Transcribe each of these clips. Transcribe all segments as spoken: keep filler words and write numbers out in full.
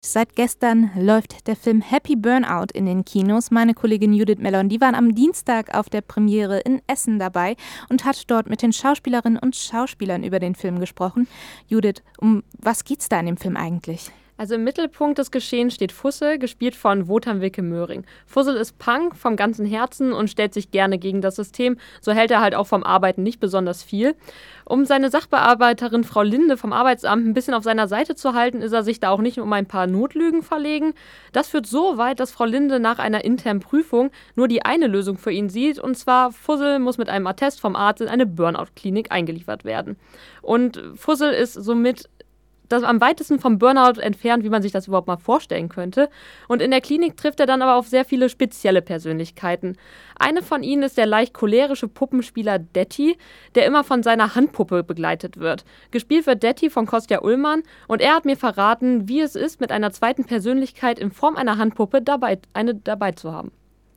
Seit gestern läuft der Film Happy Burnout in den Kinos. Meine Kollegin Judith Mellon, die war am Dienstag auf der Premiere in Essen dabei und hat dort mit den Schauspielerinnen und Schauspielern über den Film gesprochen. Judith, um was geht's da in dem Film eigentlich? Also im Mittelpunkt des Geschehens steht Fussel, gespielt von Wotan Wilke Möhring. Fussel ist Punk vom ganzen Herzen und stellt sich gerne gegen das System. So hält er halt auch vom Arbeiten nicht besonders viel. Um seine Sachbearbeiterin Frau Linde vom Arbeitsamt ein bisschen auf seiner Seite zu halten, ist er sich da auch nicht um ein paar Notlügen verlegen. Das führt so weit, dass Frau Linde nach einer internen Prüfung nur die eine Lösung für ihn sieht. Und zwar, Fussel muss mit einem Attest vom Arzt in eine Burnout-Klinik eingeliefert werden. Und Fussel ist somit das am weitesten vom Burnout entfernt, wie man sich das überhaupt mal vorstellen könnte. Und in der Klinik trifft er dann aber auf sehr viele spezielle Persönlichkeiten. Eine von ihnen ist der leicht cholerische Puppenspieler Detti, der immer von seiner Handpuppe begleitet wird. Gespielt wird Detti von Kostja Ullmann und er hat mir verraten, wie es ist, mit einer zweiten Persönlichkeit in Form einer Handpuppe dabei, eine dabei zu haben.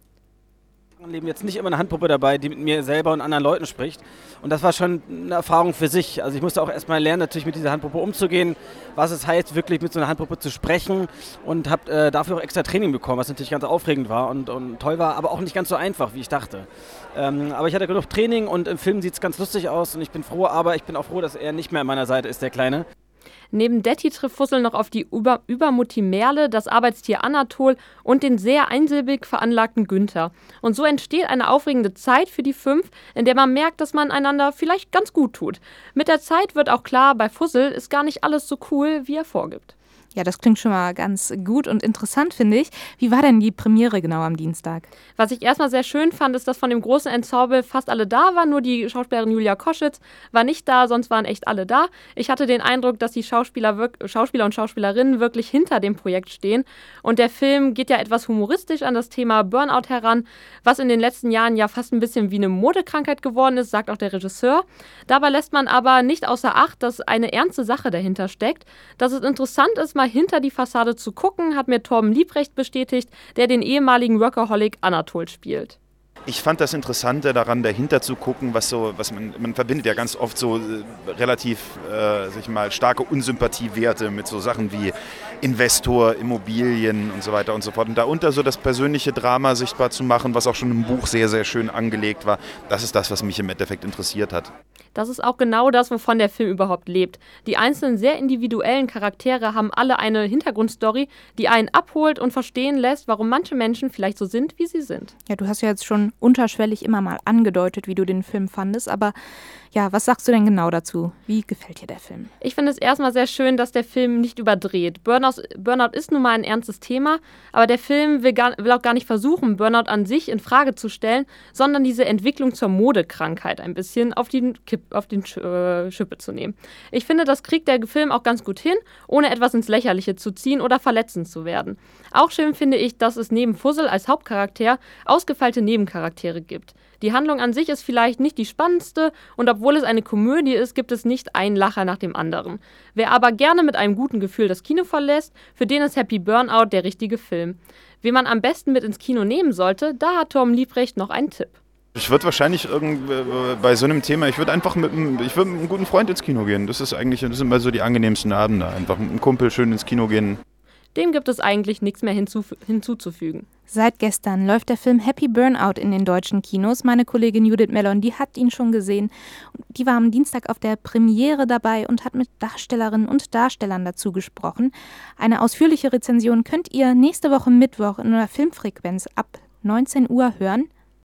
Im Leben jetzt nicht immer eine Handpuppe dabei, die mit mir selber und anderen Leuten spricht. Und das war schon eine Erfahrung für sich. Also ich musste auch erstmal lernen, natürlich mit dieser Handpuppe umzugehen, was es heißt, wirklich mit so einer Handpuppe zu sprechen. Und habe äh, dafür auch extra Training bekommen, was natürlich ganz aufregend war und, und toll war, aber auch nicht ganz so einfach, wie ich dachte. Ähm, aber ich hatte genug Training und im Film sieht es ganz lustig aus und ich bin froh, aber ich bin auch froh, dass er nicht mehr an meiner Seite ist, der Kleine. Neben Detti trifft Fussel noch auf die Über- Übermutti Merle, das Arbeitstier Anatol und den sehr einsilbig veranlagten Günther. Und so entsteht eine aufregende Zeit für die fünf, in der man merkt, dass man einander vielleicht ganz gut tut. Mit der Zeit wird auch klar, bei Fussel ist gar nicht alles so cool, wie er vorgibt. Ja, das klingt schon mal ganz gut und interessant, finde ich. Wie war denn die Premiere genau am Dienstag? Was ich erstmal sehr schön fand, ist, dass von dem großen Ensemble fast alle da waren. Nur die Schauspielerin Julia Koschitz war nicht da, sonst waren echt alle da. Ich hatte den Eindruck, dass die Schauspieler, wirk- Schauspieler und Schauspielerinnen wirklich hinter dem Projekt stehen. Und der Film geht ja etwas humoristisch an das Thema Burnout heran, was in den letzten Jahren ja fast ein bisschen wie eine Modekrankheit geworden ist, sagt auch der Regisseur. Dabei lässt man aber nicht außer Acht, dass eine ernste Sache dahinter steckt. Dass es interessant ist, mal hinter die Fassade zu gucken, hat mir Torben Liebrecht bestätigt, der den ehemaligen Workaholic Anatol spielt. Ich fand das Interessante daran, dahinter zu gucken, was so, was man, man verbindet ja ganz oft so äh, relativ, äh, sag ich mal, starke Unsympathiewerte mit so Sachen wie Investor, Immobilien und so weiter und so fort. Und darunter so das persönliche Drama sichtbar zu machen, was auch schon im Buch sehr, sehr schön angelegt war, das ist das, was mich im Endeffekt interessiert hat. Das ist auch genau das, wovon der Film überhaupt lebt. Die einzelnen sehr individuellen Charaktere haben alle eine Hintergrundstory, die einen abholt und verstehen lässt, warum manche Menschen vielleicht so sind, wie sie sind. Ja, du hast ja jetzt schon unterschwellig immer mal angedeutet, wie du den Film fandest, aber ja, was sagst du denn genau dazu? Wie gefällt dir der Film? Ich finde es erstmal sehr schön, dass der Film nicht überdreht. Burnout, Burnout ist nun mal ein ernstes Thema, aber der Film will, gar, will auch gar nicht versuchen, Burnout an sich in Frage zu stellen, sondern diese Entwicklung zur Modekrankheit ein bisschen auf die, auf den äh, Schippe zu nehmen. Ich finde, das kriegt der Film auch ganz gut hin, ohne etwas ins Lächerliche zu ziehen oder verletzend zu werden. Auch schön finde ich, dass es neben Fussel als Hauptcharakter ausgefeilte Nebencharaktere gibt. Die Handlung an sich ist vielleicht nicht die spannendste und obwohl es eine Komödie ist, gibt es nicht einen Lacher nach dem anderen. Wer aber gerne mit einem guten Gefühl das Kino verlässt, für den ist Happy Burnout der richtige Film. Wen man am besten mit ins Kino nehmen sollte, da hat Torben Liebrecht noch einen Tipp. Ich würde wahrscheinlich irgend, äh, bei so einem Thema, ich würde einfach mit einem, ich würde mit einem guten Freund ins Kino gehen. Das ist eigentlich, das sind immer so die angenehmsten Abende. Einfach mit einem Kumpel schön ins Kino gehen. Dem gibt es eigentlich nichts mehr hinzuf- hinzuzufügen. Seit gestern läuft der Film Happy Burnout in den deutschen Kinos. Meine Kollegin Judith Mellon, die hat ihn schon gesehen. Die war am Dienstag auf der Premiere dabei und hat mit Darstellerinnen und Darstellern dazu gesprochen. Eine ausführliche Rezension könnt ihr nächste Woche Mittwoch in der Filmfrequenz ab neunzehn Uhr hören.